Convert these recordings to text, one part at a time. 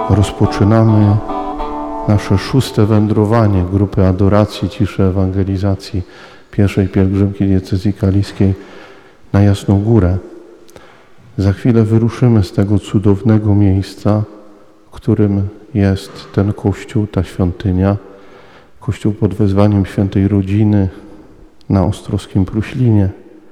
Rozpoczynamy nasze 6. wędrowanie grupy adoracji, ciszy, ewangelizacji pierwszej pielgrzymki diecezji kaliskiej na Jasną Górę. Za chwilę wyruszymy z tego cudownego miejsca, którym jest ten kościół, ta świątynia, kościół pod wezwaniem Świętej Rodziny na Ostrowskim Pruślinie.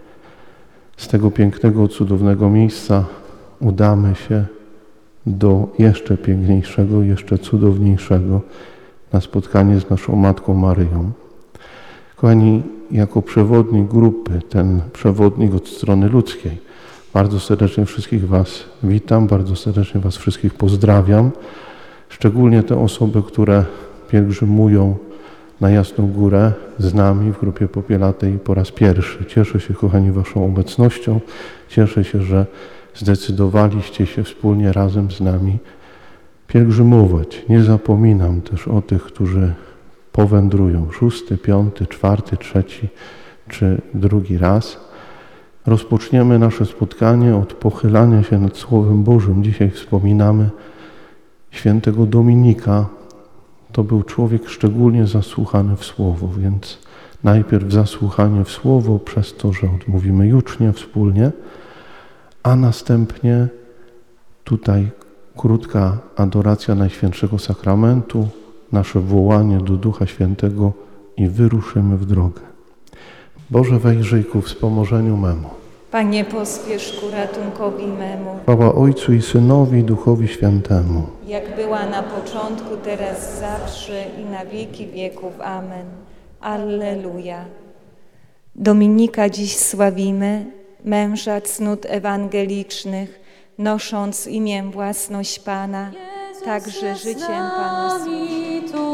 Z tego pięknego, cudownego miejsca udamy się do jeszcze piękniejszego, jeszcze cudowniejszego na spotkanie z naszą Matką Maryją. Kochani, jako przewodnik grupy, ten przewodnik od strony ludzkiej, bardzo serdecznie wszystkich Was witam, bardzo serdecznie Was wszystkich pozdrawiam. Szczególnie te osoby, które pielgrzymują na Jasną Górę z nami w grupie popielatej po raz pierwszy. Cieszę się, kochani, Waszą obecnością. Cieszę się, że zdecydowaliście się wspólnie razem z nami pielgrzymować. Nie zapominam też o tych, którzy powędrują 6., 5., 4., 3. czy drugi raz. Rozpoczniemy nasze spotkanie od pochylania się nad Słowem Bożym. Dzisiaj wspominamy świętego Dominika. To był człowiek szczególnie zasłuchany w Słowo, więc najpierw zasłuchanie w Słowo przez to, że odmówimy jucznie wspólnie, a następnie tutaj krótka adoracja Najświętszego Sakramentu, nasze wołanie do Ducha Świętego i wyruszymy w drogę. Boże, wejrzyj ku wspomożeniu memu. Panie, pospiesz ku ratunkowi memu. Chwała Ojcu i Synowi i Duchowi Świętemu. Jak była na początku, teraz zawsze i na wieki wieków. Amen. Alleluja. Dominika dziś sławimy, męża cnót ewangelicznych, nosząc imię własność Pana, także życiem Panu służy.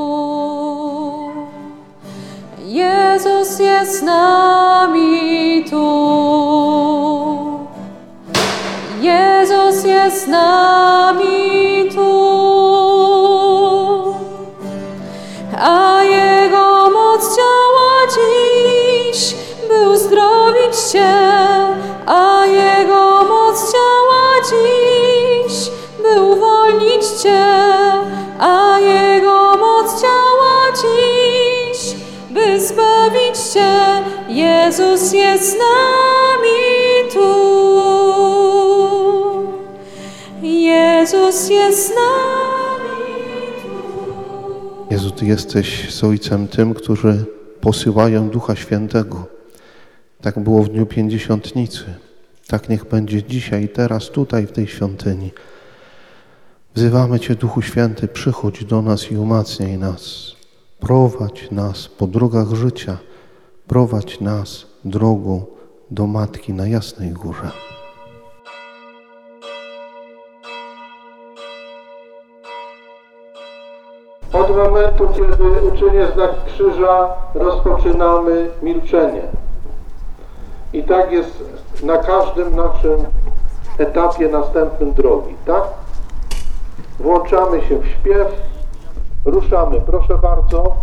Jezus jest z nami tu. Jezus jest z nami tu. A Jego moc działa dziś, by uzdrowić Cię. A Jego moc działa dziś, by uwolnić Cię. A Jego moc działa dziś, by zbawić Cię. Jezus jest z nami tu. Jezus jest z nami tu. Jezu, Ty jesteś z Ojcem tym, którzy posyłają Ducha Świętego. Tak było w dniu Pięćdziesiątnicy. Tak niech będzie dzisiaj, teraz, tutaj, w tej świątyni. Wzywamy Cię, Duchu Święty, przychodź do nas i umacniaj nas. Prowadź nas po drogach życia. Prowadź nas drogą do Matki na Jasnej Górze. Od momentu, kiedy uczynię znak krzyża, rozpoczynamy milczenie. I tak jest na każdym naszym etapie następnym drogi, tak? Włączamy się w śpiew, ruszamy. Proszę bardzo.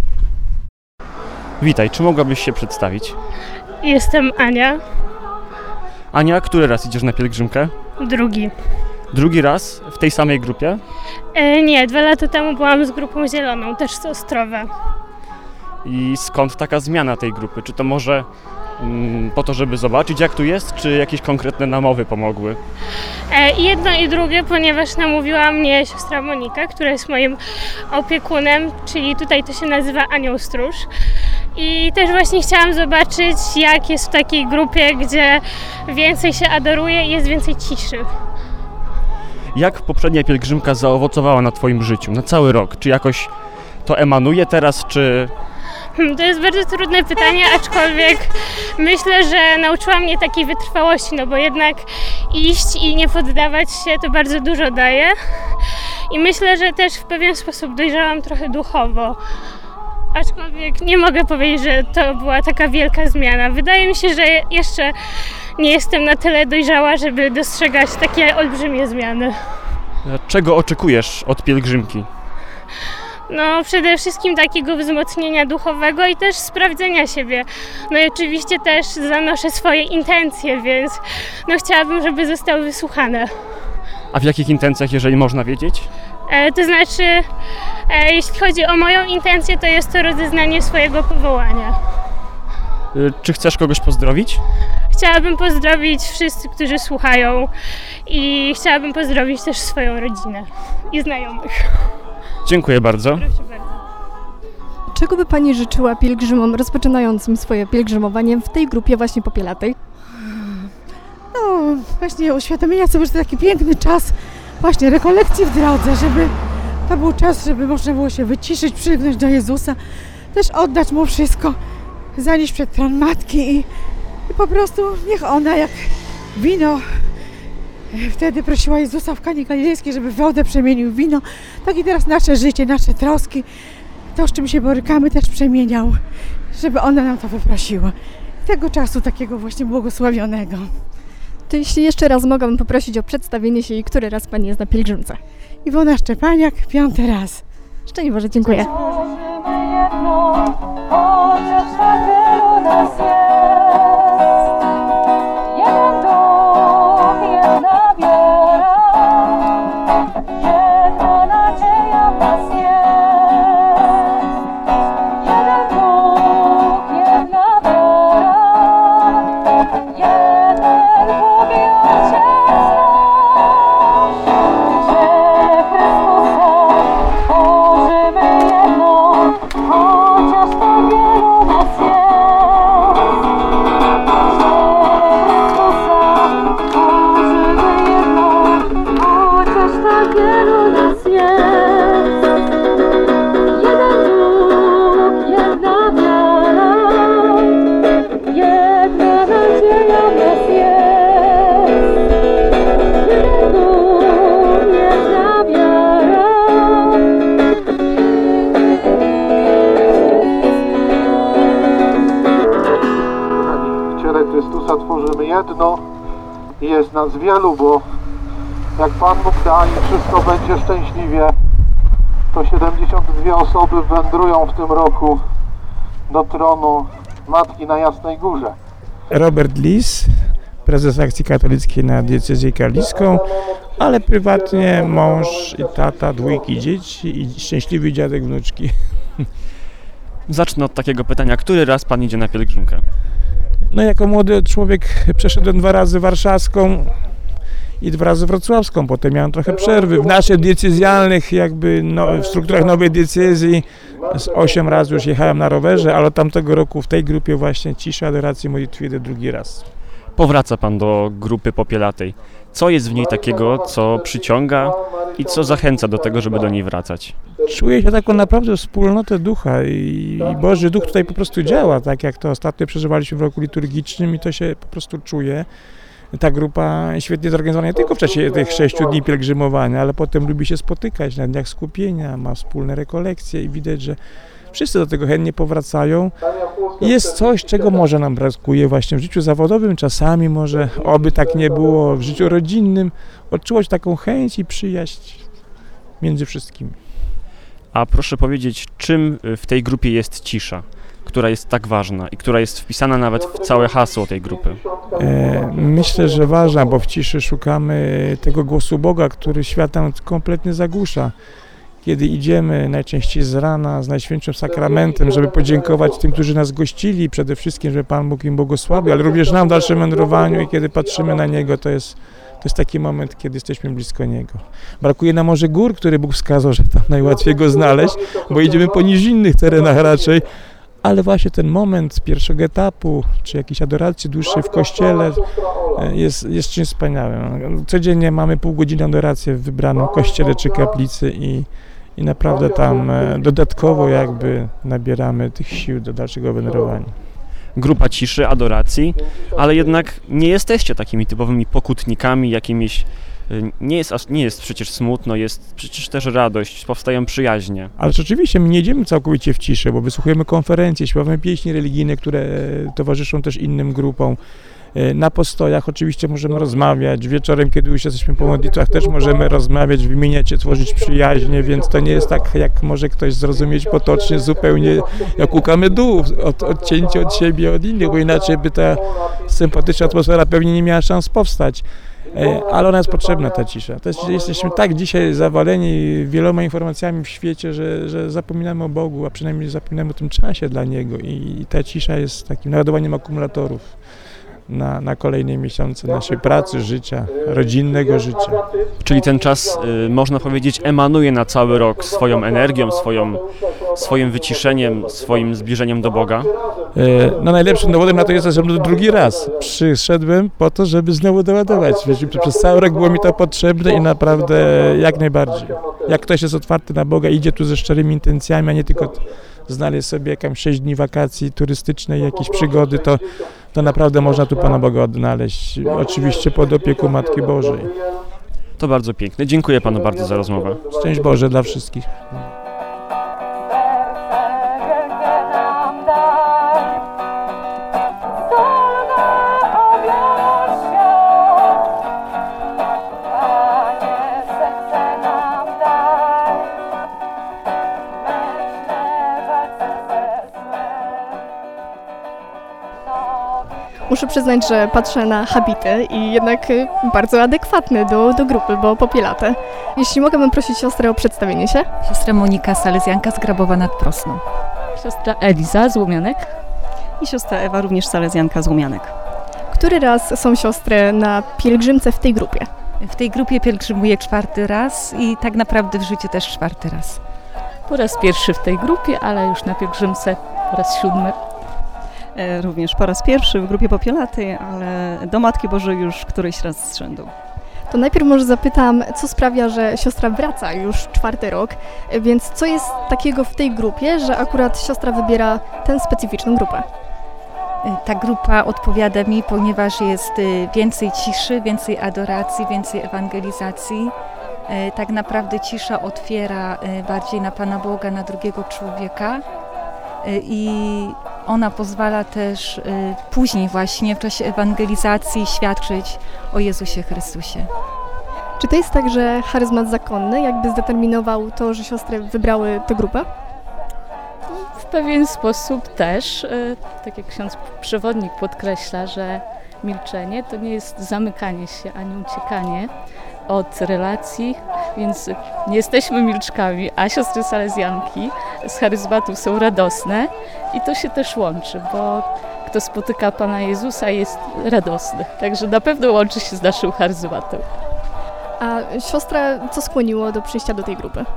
Witaj, czy mogłabyś się przedstawić? Jestem Ania, Ania, który raz idziesz na pielgrzymkę? drugi. Drugi raz w tej samej grupie? Nie, 2 lata temu byłam z grupą zieloną, też z Ostrowa. I skąd taka zmiana tej grupy? Czy to może po to, żeby zobaczyć, jak tu jest, czy jakieś konkretne namowy pomogły? I jedno i drugie, ponieważ namówiła mnie siostra Monika, która jest moim opiekunem, czyli tutaj to się nazywa Anioł Stróż. I też właśnie chciałam zobaczyć, jak jest w takiej grupie, gdzie więcej się adoruje i jest więcej ciszy. Jak poprzednia pielgrzymka zaowocowała na Twoim życiu, na cały rok? Czy jakoś to emanuje teraz, czy... To jest bardzo trudne pytanie, aczkolwiek myślę, że nauczyła mnie takiej wytrwałości, no bo jednak iść i nie poddawać się to bardzo dużo daje. I myślę, że też w pewien sposób dojrzałam trochę duchowo. Aczkolwiek nie mogę powiedzieć, że to była taka wielka zmiana. Wydaje mi się, że jeszcze nie jestem na tyle dojrzała, żeby dostrzegać takie olbrzymie zmiany. Czego oczekujesz od pielgrzymki? No przede wszystkim takiego wzmocnienia duchowego i też sprawdzenia siebie. No i oczywiście też zanoszę swoje intencje, więc no chciałabym, żeby zostały wysłuchane. A w jakich intencjach, jeżeli można wiedzieć? To znaczy, jeśli chodzi o moją intencję, to jest to rozeznanie swojego powołania. Czy chcesz kogoś pozdrowić? Chciałabym pozdrowić wszyscy, którzy słuchają i chciałabym pozdrowić też swoją rodzinę i znajomych. Dziękuję bardzo. Proszę bardzo. Czego by Pani życzyła pielgrzymom rozpoczynającym swoje pielgrzymowanie w tej grupie właśnie popielatej? No właśnie uświadomienia sobie, że to taki piękny czas właśnie rekolekcji w drodze, żeby to był czas, żeby można było się wyciszyć, przylgnąć do Jezusa, też oddać Mu wszystko, zanieść przed tron Matki i po prostu niech ona jak wino wtedy prosiła Jezusa w Kanie Galilejskiej, żeby wodę przemienił w wino, tak i teraz nasze życie, nasze troski, to z czym się borykamy też przemieniał, żeby ona nam to wyprosiła. Tego czasu takiego właśnie błogosławionego. To jeśli jeszcze raz mogłabym poprosić o przedstawienie się i który raz Pani jest na pielgrzymce. Iwona Szczepaniak, 5. raz. Szczęść Boże, dziękuję. Chociaż tak wielu nas jest, jeden duch, jedna wiara, jedna nadzieja w nas jest. Jeden duch, jedna wiara, jeden Bóg i Ojciec nasz. Że Chrystusa tworzymy jedno, chociaż tak wielu nas jest. Chociaż tak wielu nas jest. Jeden duch, jedna wiara, jedna nadzieja w nas jest. Jeden duch, jedna wiara. W ciele Chrystusa tworzymy jedno i jest nas wielu, bo jak Pan Bóg da i wszystko będzie szczęśliwie, to 72 osoby wędrują w tym roku do tronu Matki na Jasnej Górze. Robert Lis, prezes Akcji Katolickiej na diecezję kaliską, ale prywatnie mąż i tata 2 dzieci i szczęśliwy dziadek wnuczki. Zacznę od takiego pytania, który raz Pan idzie na pielgrzymkę? No jako młody człowiek przeszedłem 2 razy warszawską i 2 razy wrocławską, potem miałem trochę przerwy. W naszych diecezjalnych jakby w strukturach nowej diecezji z 8 razy już jechałem na rowerze, ale od tamtego roku w tej grupie właśnie ciszy, adoracji, modlitwy idę 2 raz. Powraca Pan do grupy popielatej. Co jest w niej takiego, co przyciąga i co zachęca do tego, żeby do niej wracać? Czuję się taką naprawdę wspólnotę ducha i Boży Duch tutaj po prostu działa, tak jak to ostatnio przeżywaliśmy w roku liturgicznym i to się po prostu czuje. Ta grupa świetnie zorganizowana nie tylko w czasie tych 6 dni pielgrzymowania, ale potem lubi się spotykać na dniach skupienia, ma wspólne rekolekcje i widać, że wszyscy do tego chętnie powracają. Jest coś, czego może nam brakuje właśnie w życiu zawodowym, czasami może, oby tak nie było, w życiu rodzinnym, odczuwać taką chęć i przyjaźń między wszystkimi. A proszę powiedzieć, czym w tej grupie jest cisza, która jest tak ważna i która jest wpisana nawet w całe hasło tej grupy? Myślę, że ważna, bo w ciszy szukamy tego głosu Boga, który świat nam kompletnie zagłusza. Kiedy idziemy najczęściej z rana z Najświętszym Sakramentem, żeby podziękować tym, którzy nas gościli, przede wszystkim, żeby Pan Bóg im błogosławił, ale również nam w dalszym wędrowaniu i kiedy patrzymy na Niego, to jest taki moment, kiedy jesteśmy blisko Niego. Brakuje nam może gór, które Bóg wskazał, że tam najłatwiej Go znaleźć, bo idziemy po nizinnych terenach raczej, ale właśnie ten moment pierwszego etapu, czy jakiejś adoracji dłuższej w kościele jest czymś wspaniałym. Codziennie mamy pół godziny adoracji w wybranym kościele czy kaplicy i naprawdę tam dodatkowo jakby nabieramy tych sił do dalszego wędrowania. Grupa ciszy, adoracji, ale jednak nie jesteście takimi typowymi pokutnikami, jakimiś... Nie jest przecież smutno, jest przecież też radość, powstają przyjaźnie. Ale rzeczywiście my nie idziemy całkowicie w ciszę, bo wysłuchujemy konferencji, śpiewamy pieśni religijne, które towarzyszą też innym grupom. Na postojach oczywiście możemy rozmawiać, wieczorem, kiedy już jesteśmy po modlitwach, też możemy rozmawiać, wymieniać się, tworzyć przyjaźnie, więc to nie jest tak, jak może ktoś zrozumieć potocznie, zupełnie jak łukamy dół, odcięcie od siebie, od innych, bo inaczej by ta sympatyczna atmosfera pewnie nie miała szans powstać. ale ona jest potrzebna, ta cisza. Jesteśmy tak dzisiaj zawaleni wieloma informacjami w świecie, że zapominamy o Bogu, a przynajmniej zapominamy o tym czasie dla Niego i ta cisza jest takim naładowaniem akumulatorów na kolejne miesiące naszej pracy, życia, rodzinnego życia. Czyli ten czas, można powiedzieć, emanuje na cały rok swoją energią, swoim wyciszeniem, swoim zbliżeniem do Boga? No najlepszym dowodem na to jest, że drugi raz przyszedłem po to, żeby znowu doładować. Przez cały rok było mi to potrzebne i naprawdę jak najbardziej. Jak ktoś jest otwarty na Boga, idzie tu ze szczerymi intencjami, a nie tylko znaleźć sobie jakieś 6 dni wakacji turystycznej, jakieś przygody, to naprawdę można tu Pana Boga odnaleźć. Oczywiście pod opieką Matki Bożej. To bardzo piękne. Dziękuję Panu bardzo za rozmowę. Szczęść Boże dla wszystkich. Muszę przyznać, że patrzę na habity i jednak bardzo adekwatny do grupy, bo popielate. Jeśli mogłabym prosić siostrę o przedstawienie się. Siostra Monika, salezjanka z Grabowa nad Prosną. Siostra Eliza z Łomianek. I siostra Ewa, również salezjanka z Łomianek. Który raz są siostry na pielgrzymce w tej grupie? W tej grupie pielgrzymuję 4. raz i tak naprawdę w życiu też 4. raz. Po raz pierwszy w tej grupie, ale już na pielgrzymce po raz 7. Również po raz pierwszy w grupie popielatej, ale do Matki Bożej już któryś raz z rzędu. To najpierw może zapytam, co sprawia, że siostra wraca już 4. rok, więc co jest takiego w tej grupie, że akurat siostra wybiera tę specyficzną grupę? Ta grupa odpowiada mi, ponieważ jest więcej ciszy, więcej adoracji, więcej ewangelizacji. Tak naprawdę cisza otwiera bardziej na Pana Boga, na drugiego człowieka i ona pozwala też później właśnie w czasie ewangelizacji świadczyć o Jezusie Chrystusie. Czy to jest tak, że charyzmat zakonny jakby zdeterminował to, że siostry wybrały tę grupę? W pewien sposób też, tak jak ksiądz przewodnik podkreśla, że milczenie to nie jest zamykanie się ani uciekanie od relacji, więc nie jesteśmy milczkami, a siostry salezjanki z charyzmatów są radosne i to się też łączy, bo kto spotyka Pana Jezusa jest radosny, także na pewno łączy się z naszym charyzmatem. A siostra co skłoniło do przyjścia do tej grupy?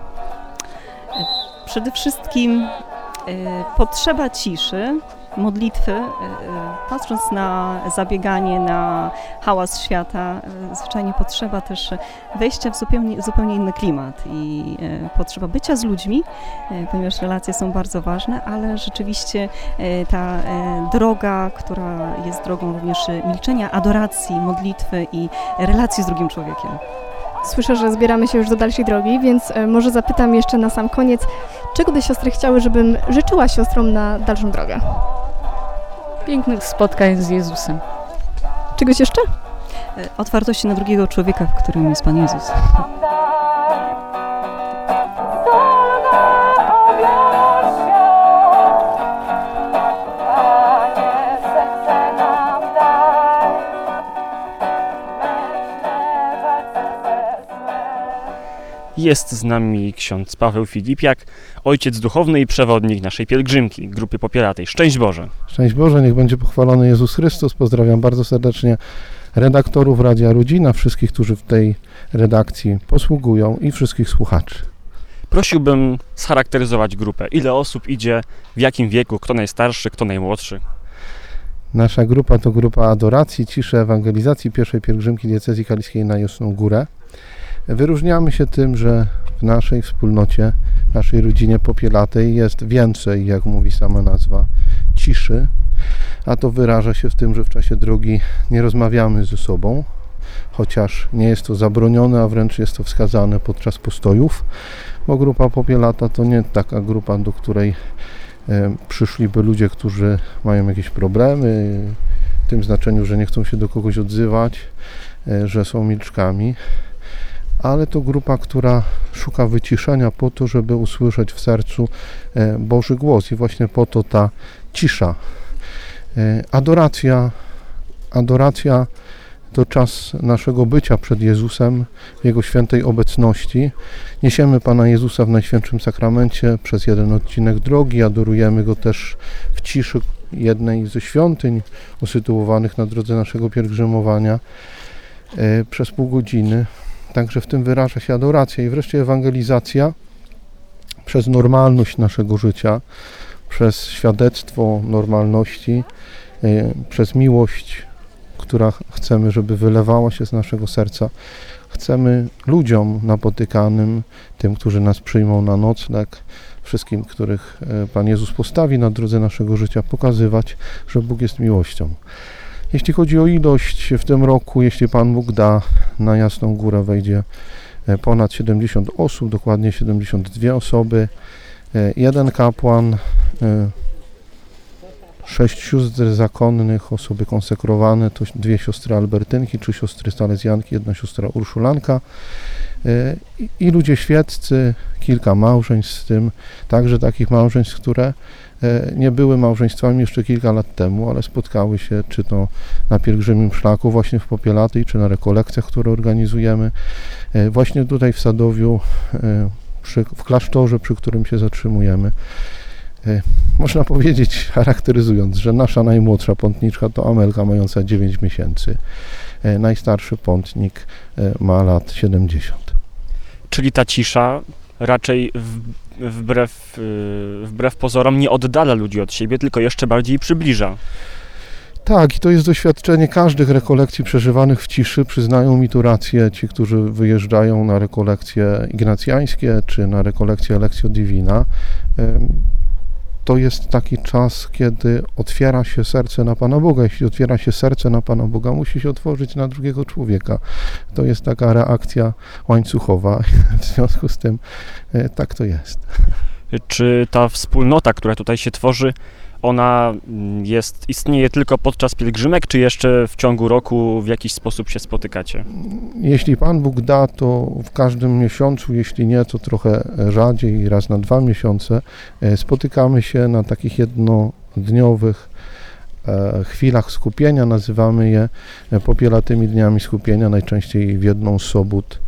Przede wszystkim potrzeba ciszy, modlitwy, patrząc na zabieganie, na hałas świata, zwyczajnie potrzeba też wejścia w zupełnie inny klimat i potrzeba bycia z ludźmi, ponieważ relacje są bardzo ważne, ale rzeczywiście ta droga, która jest drogą również milczenia, adoracji, modlitwy i relacji z drugim człowiekiem. Słyszę, że zbieramy się już do dalszej drogi, więc może zapytam jeszcze na sam koniec, czego by siostry chciały, żebym życzyła siostrom na dalszą drogę? Pięknych spotkań z Jezusem. Czegoś jeszcze? Otwartości na drugiego człowieka, w którym jest Pan Jezus. Jest z nami ksiądz Paweł Filipiak, ojciec duchowny i przewodnik naszej pielgrzymki, grupy popielatej. Szczęść Boże! Szczęść Boże, niech będzie pochwalony Jezus Chrystus. Pozdrawiam bardzo serdecznie redaktorów Radia Rodzina, wszystkich, którzy w tej redakcji posługują i wszystkich słuchaczy. Prosiłbym scharakteryzować grupę. Ile osób idzie, w jakim wieku, kto najstarszy, kto najmłodszy? Nasza grupa to grupa adoracji, ciszy, ewangelizacji pierwszej pielgrzymki diecezji kaliskiej na Jasną Górę. Wyróżniamy się tym, że w naszej wspólnocie, naszej rodzinie popielatej jest więcej, jak mówi sama nazwa, ciszy, a to wyraża się w tym, że w czasie drogi nie rozmawiamy ze sobą, chociaż nie jest to zabronione, a wręcz jest to wskazane podczas postojów, bo grupa popielata to nie taka grupa, do której przyszliby ludzie, którzy mają jakieś problemy, w tym znaczeniu, że nie chcą się do kogoś odzywać, że są milczkami, ale to grupa, która szuka wyciszenia po to, żeby usłyszeć w sercu Boży głos i właśnie po to ta cisza. Adoracja to czas naszego bycia przed Jezusem w Jego świętej obecności. Niesiemy Pana Jezusa w Najświętszym Sakramencie przez jeden odcinek drogi, adorujemy Go też w ciszy jednej ze świątyń usytuowanych na drodze naszego pielgrzymowania przez pół godziny. Także w tym wyraża się adoracja i wreszcie ewangelizacja przez normalność naszego życia, przez świadectwo normalności, przez miłość, która chcemy, żeby wylewała się z naszego serca. Chcemy ludziom napotykanym, tym, którzy nas przyjmą na nocleg, wszystkim, których Pan Jezus postawi na drodze naszego życia, pokazywać, że Bóg jest miłością. Jeśli chodzi o ilość w tym roku, jeśli Pan Bóg da, na Jasną Górę wejdzie ponad 70 osób, dokładnie 72 osoby, jeden kapłan, 6 sióstr zakonnych, osoby konsekrowane, to 2 siostry Albertynki, 3 siostry Salezjanki, 1 siostra Urszulanka i ludzie świeccy, kilka małżeństw, w tym także takich małżeństw, które nie były małżeństwami jeszcze kilka lat temu, ale spotkały się czy to na pielgrzymim szlaku właśnie w Popielatej, czy na rekolekcjach, które organizujemy właśnie tutaj w Sadowiu, w klasztorze, przy którym się zatrzymujemy. Można powiedzieć, charakteryzując, że nasza najmłodsza pątniczka to Amelka mająca 9 miesięcy. Najstarszy pątnik ma lat 70. Czyli ta cisza raczej wbrew pozorom nie oddala ludzi od siebie, tylko jeszcze bardziej przybliża. Tak, i to jest doświadczenie każdych rekolekcji przeżywanych w ciszy. Przyznają mi tu rację ci, którzy wyjeżdżają na rekolekcje ignacjańskie czy na rekolekcje Lectio Divina. To jest taki czas, kiedy otwiera się serce na Pana Boga. Jeśli otwiera się serce na Pana Boga, musi się otworzyć na drugiego człowieka. To jest taka reakcja łańcuchowa. W związku z tym tak to jest. Czy ta wspólnota, która tutaj się tworzy, ona istnieje tylko podczas pielgrzymek, czy jeszcze w ciągu roku w jakiś sposób się spotykacie? Jeśli Pan Bóg da, to w każdym miesiącu, jeśli nie, to trochę rzadziej, raz na 2 miesiące, spotykamy się na takich jednodniowych chwilach skupienia, nazywamy je Popielatymi Dniami Skupienia, najczęściej w jedną z sobót.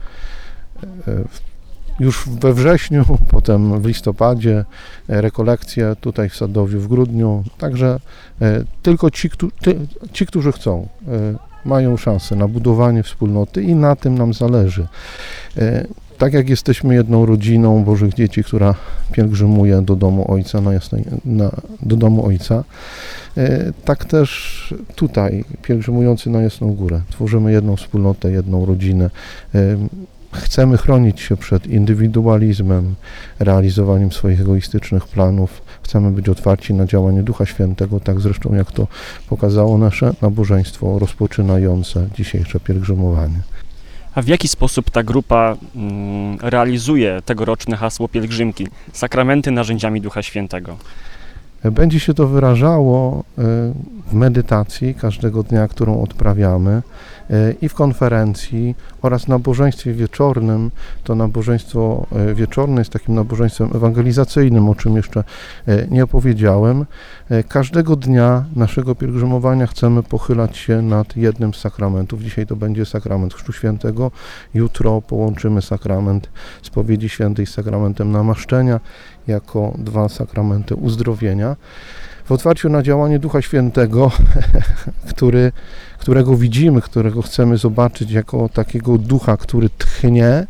Już we wrześniu, potem w listopadzie, rekolekcje tutaj w Sadowiu w grudniu, także tylko ci, którzy chcą, mają szansę na budowanie wspólnoty i na tym nam zależy. Tak jak jesteśmy jedną rodziną Bożych Dzieci, która pielgrzymuje do domu Ojca, do domu Ojca, tak też tutaj, pielgrzymujący na Jasną Górę, tworzymy jedną wspólnotę, jedną rodzinę. Chcemy chronić się przed indywidualizmem, realizowaniem swoich egoistycznych planów. Chcemy być otwarci na działanie Ducha Świętego, tak zresztą jak to pokazało nasze nabożeństwo rozpoczynające dzisiejsze pielgrzymowanie. A w jaki sposób ta grupa realizuje tegoroczne hasło pielgrzymki? Sakramenty narzędziami Ducha Świętego. Będzie się to wyrażało w medytacji każdego dnia, którą odprawiamy, i w konferencji oraz nabożeństwie wieczornym. To nabożeństwo wieczorne jest takim nabożeństwem ewangelizacyjnym, o czym jeszcze nie powiedziałem. Każdego dnia naszego pielgrzymowania chcemy pochylać się nad jednym z sakramentów. Dzisiaj to będzie sakrament Chrztu Świętego, jutro połączymy sakrament Spowiedzi Świętej z sakramentem namaszczenia jako 2 sakramenty uzdrowienia. W otwarciu na działanie Ducha Świętego, którego widzimy, którego chcemy zobaczyć jako takiego ducha, który tchnie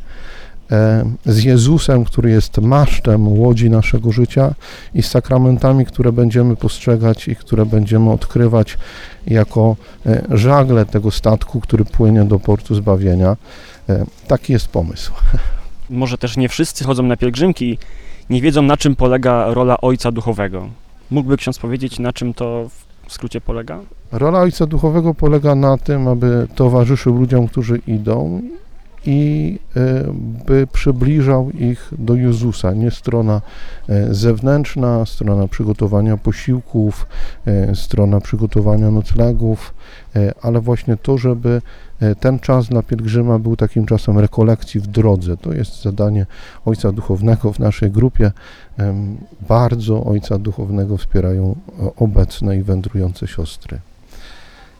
z Jezusem, który jest masztem łodzi naszego życia, i z sakramentami, które będziemy postrzegać i które będziemy odkrywać jako żagle tego statku, który płynie do portu zbawienia. Taki jest pomysł. Może też nie wszyscy chodzą na pielgrzymki i nie wiedzą, na czym polega rola Ojca Duchowego. Mógłby ksiądz powiedzieć, na czym to w skrócie polega? Rola Ojca Duchowego polega na tym, aby towarzyszył ludziom, którzy idą, i by przybliżał ich do Jezusa. Nie strona zewnętrzna, strona przygotowania posiłków, strona przygotowania noclegów, ale właśnie to, żeby ten czas dla pielgrzyma był takim czasem rekolekcji w drodze. To jest zadanie Ojca Duchownego w naszej grupie. Bardzo Ojca Duchownego wspierają obecne i wędrujące siostry.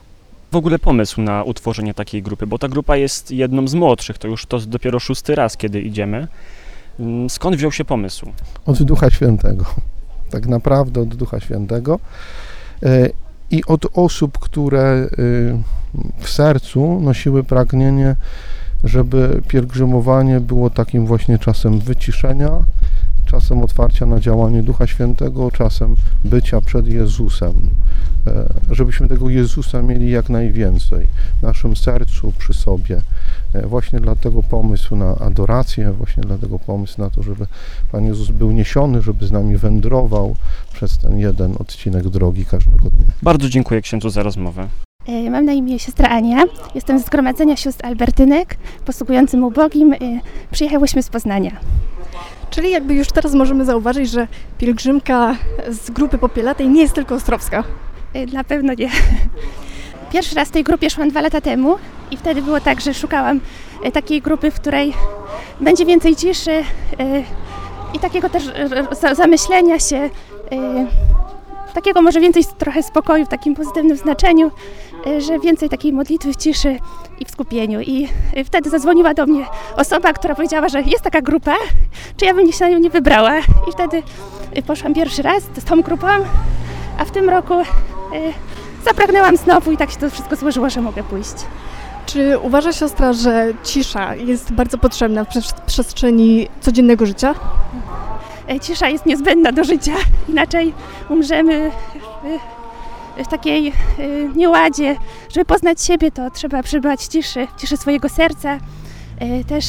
w ogóle pomysł na utworzenie takiej grupy? Bo ta grupa jest jedną z młodszych, to dopiero 6. raz, kiedy idziemy. Skąd wziął się pomysł? Od Ducha Świętego. Tak naprawdę od Ducha Świętego. I od osób, które w sercu nosiły pragnienie, żeby pielgrzymowanie było takim właśnie czasem wyciszenia, czasem otwarcia na działanie Ducha Świętego, czasem bycia przed Jezusem. Żebyśmy tego Jezusa mieli jak najwięcej w naszym sercu, przy sobie. Właśnie dlatego pomysł na adorację, właśnie dlatego pomysł na to, żeby Pan Jezus był niesiony, żeby z nami wędrował przez ten jeden odcinek drogi każdego dnia. Bardzo dziękuję księdzu za rozmowę. Mam na imię siostra Ania. Jestem z Zgromadzenia Sióstr Albertynek, posługującym ubogim. Przyjechałyśmy z Poznania. Czyli jakby już teraz możemy zauważyć, że pielgrzymka z grupy popielatej nie jest tylko ostrowska. Na pewno nie. Pierwszy raz w tej grupie szłam 2 lata temu i wtedy było tak, że szukałam takiej grupy, w której będzie więcej ciszy i takiego też zamyślenia się, takiego może więcej trochę spokoju w takim pozytywnym znaczeniu, że więcej takiej modlitwy w ciszy i w skupieniu. I wtedy zadzwoniła do mnie osoba, która powiedziała, że jest taka grupa, czy ja bym się na nią nie wybrała. I wtedy poszłam pierwszy raz z tą grupą, a w tym roku zapragnęłam znowu i tak się to wszystko złożyło, że mogę pójść. Czy uważa siostra, że cisza jest bardzo potrzebna w przestrzeni codziennego życia? Cisza jest niezbędna do życia, inaczej umrzemy w takiej nieładzie. Żeby poznać siebie, to trzeba przybywać ciszy swojego serca. Też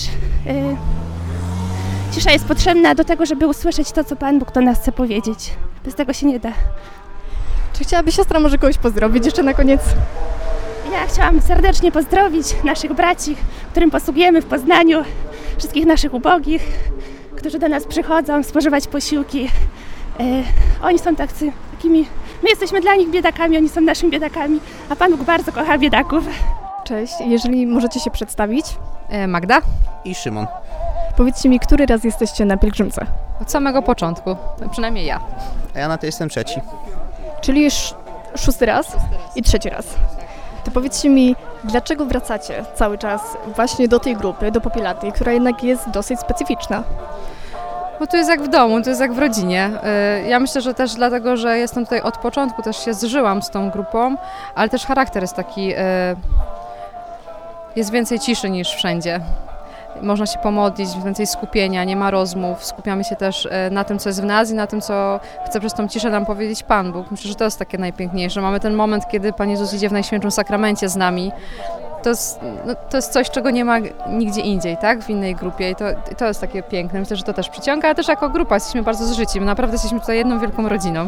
cisza jest potrzebna do tego, żeby usłyszeć to, co Pan Bóg do nas chce powiedzieć. Bez tego się nie da. Czy chciałaby siostra może kogoś pozdrowić jeszcze na koniec? Ja chciałam serdecznie pozdrowić naszych braci, którym posługujemy w Poznaniu, wszystkich naszych ubogich, którzy do nas przychodzą spożywać posiłki. Oni są takimi, my jesteśmy dla nich biedakami, oni są naszymi biedakami, a Pan Bóg bardzo kocha biedaków. Cześć, jeżeli możecie się przedstawić. Magda i Szymon. Powiedzcie mi, który raz jesteście na pielgrzymce? Od samego początku, przynajmniej ja. A ja na to jestem 3. Czyli już 6. raz i 3. raz. To powiedzcie mi, dlaczego wracacie cały czas właśnie do tej grupy, do popielatej, która jednak jest dosyć specyficzna? Bo tu jest jak w domu, tu jest jak w rodzinie. Ja myślę, że też dlatego, że jestem tutaj od początku, też się zżyłam z tą grupą, ale też charakter jest taki, jest więcej ciszy niż wszędzie. Można się pomodlić, więcej skupienia, nie ma rozmów, skupiamy się też na tym, co jest w nas i na tym, co chce przez tą ciszę nam powiedzieć Pan Bóg. Myślę, że to jest takie najpiękniejsze. Mamy ten moment, kiedy Pan Jezus idzie w Najświętszym Sakramencie z nami. To jest coś, czego nie ma nigdzie indziej, tak? W innej grupie i to jest takie piękne. Myślę, że to też przyciąga, ale też jako grupa jesteśmy bardzo zżyci. My naprawdę jesteśmy tutaj jedną wielką rodziną.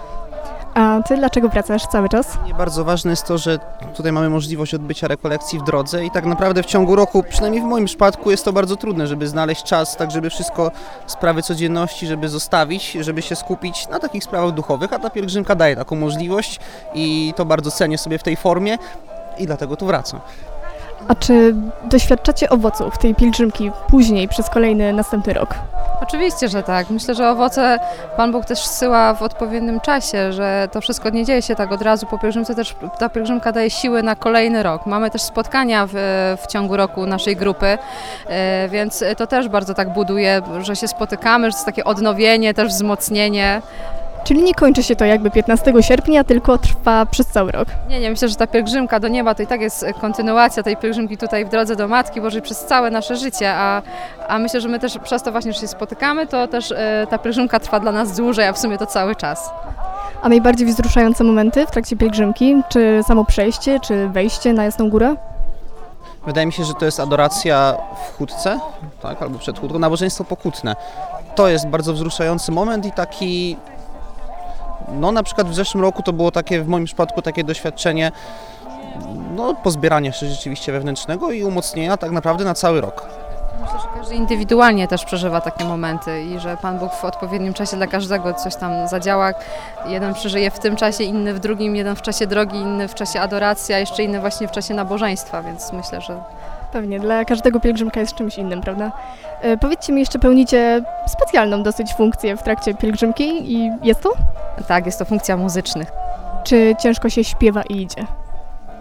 A Ty dlaczego wracasz cały czas? Bardzo ważne jest to, że tutaj mamy możliwość odbycia rekolekcji w drodze i tak naprawdę w ciągu roku, przynajmniej w moim przypadku, jest to bardzo trudne, żeby znaleźć czas, tak żeby wszystko, sprawy codzienności, żeby zostawić, żeby się skupić na takich sprawach duchowych, a ta pielgrzymka daje taką możliwość i to bardzo cenię sobie w tej formie i dlatego tu wracam. A czy doświadczacie owoców tej pielgrzymki później, przez kolejny, następny rok? Oczywiście, że tak. Myślę, że owoce Pan Bóg też zsyła w odpowiednim czasie, że to wszystko nie dzieje się tak od razu po pielgrzymce, też ta pielgrzymka daje siły na kolejny rok. Mamy też spotkania w ciągu roku naszej grupy, więc to też bardzo tak buduje, że się spotykamy, że to jest takie odnowienie, też wzmocnienie. Czyli nie kończy się to jakby 15 sierpnia, tylko trwa przez cały rok? Nie, myślę, że ta pielgrzymka do nieba to i tak jest kontynuacja tej pielgrzymki tutaj w drodze do Matki Bożej przez całe nasze życie, a myślę, że my też przez to właśnie, że się spotykamy, to też ta pielgrzymka trwa dla nas dłużej, a w sumie to cały czas. A najbardziej wzruszające momenty w trakcie pielgrzymki? Czy samo przejście, czy wejście na Jasną Górę? Wydaje mi się, że to jest adoracja w chódce, tak, albo przed chódką, nabożeństwo pokutne. To jest bardzo wzruszający moment i taki... No na przykład w zeszłym roku to było takie, w moim przypadku takie doświadczenie pozbierania się rzeczywiście wewnętrznego i umocnienia tak naprawdę na cały rok. Myślę, że każdy indywidualnie też przeżywa takie momenty i że Pan Bóg w odpowiednim czasie dla każdego coś tam zadziała. Jeden przeżyje w tym czasie, inny w drugim, jeden w czasie drogi, inny w czasie adoracji, a jeszcze inny właśnie w czasie nabożeństwa, więc myślę, że... Pewnie, dla każdego pielgrzymka jest czymś innym, prawda? Powiedzcie mi, jeszcze pełnicie specjalną dosyć funkcję w trakcie pielgrzymki i jest to? Tak, jest to funkcja muzycznych. Czy ciężko się śpiewa i idzie?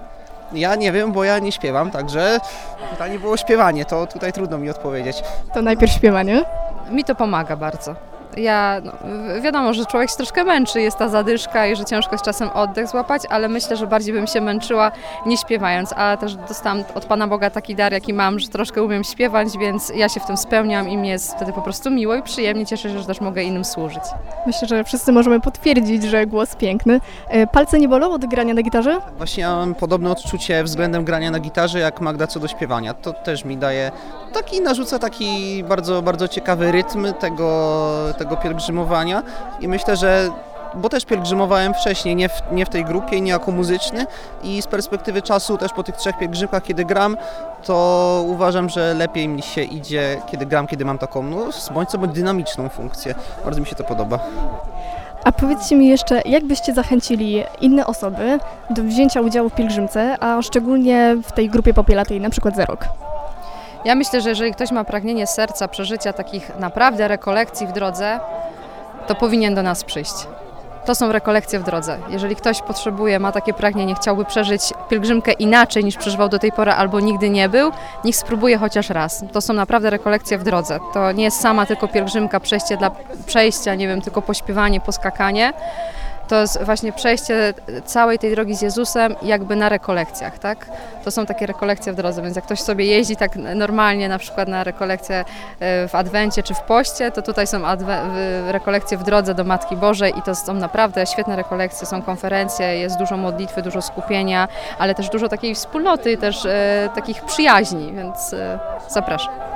Ja nie wiem, bo ja nie śpiewam, także pytanie było śpiewanie, to tutaj trudno mi odpowiedzieć. To najpierw śpiewanie. Mi to pomaga bardzo. Wiadomo, że człowiek się troszkę męczy, jest ta zadyszka i że ciężko jest czasem oddech złapać, ale myślę, że bardziej bym się męczyła nie śpiewając, a też dostałam od Pana Boga taki dar, jaki mam, że troszkę umiem śpiewać, więc ja się w tym spełniam i mi jest wtedy po prostu miło i przyjemnie, cieszę się, że też mogę innym służyć. Myślę, że wszyscy możemy potwierdzić, że głos piękny. Palce nie bolą od grania na gitarze? Właśnie ja mam podobne odczucie względem grania na gitarze jak Magda co do śpiewania. To też mi daje narzuca taki bardzo, bardzo ciekawy rytm tego pielgrzymowania i myślę, że bo też pielgrzymowałem wcześniej, nie w tej grupie, nie jako muzyczny i z perspektywy czasu też po tych 3 pielgrzymkach, kiedy gram, to uważam, że lepiej mi się idzie, kiedy gram, kiedy mam taką, bądź dynamiczną funkcję. Bardzo mi się to podoba. A powiedzcie mi jeszcze, jak byście zachęcili inne osoby do wzięcia udziału w pielgrzymce, a szczególnie w tej grupie popielatej, na przykład za rok? Ja myślę, że jeżeli ktoś ma pragnienie serca przeżycia takich naprawdę rekolekcji w drodze, to powinien do nas przyjść. To są rekolekcje w drodze. Jeżeli ktoś potrzebuje, ma takie pragnienie, chciałby przeżyć pielgrzymkę inaczej niż przeżywał do tej pory albo nigdy nie był, niech spróbuje chociaż raz. To są naprawdę rekolekcje w drodze. To nie jest sama tylko pielgrzymka, przejście dla przejścia, nie wiem, tylko pośpiewanie, poskakanie. To jest właśnie przejście całej tej drogi z Jezusem jakby na rekolekcjach, tak? To są takie rekolekcje w drodze, więc jak ktoś sobie jeździ tak normalnie, na przykład na rekolekcje w Adwencie czy w poście, to tutaj są rekolekcje w drodze do Matki Bożej i to są naprawdę świetne rekolekcje, są konferencje, jest dużo modlitwy, dużo skupienia, ale też dużo takiej wspólnoty, też takich przyjaźni, więc zapraszam.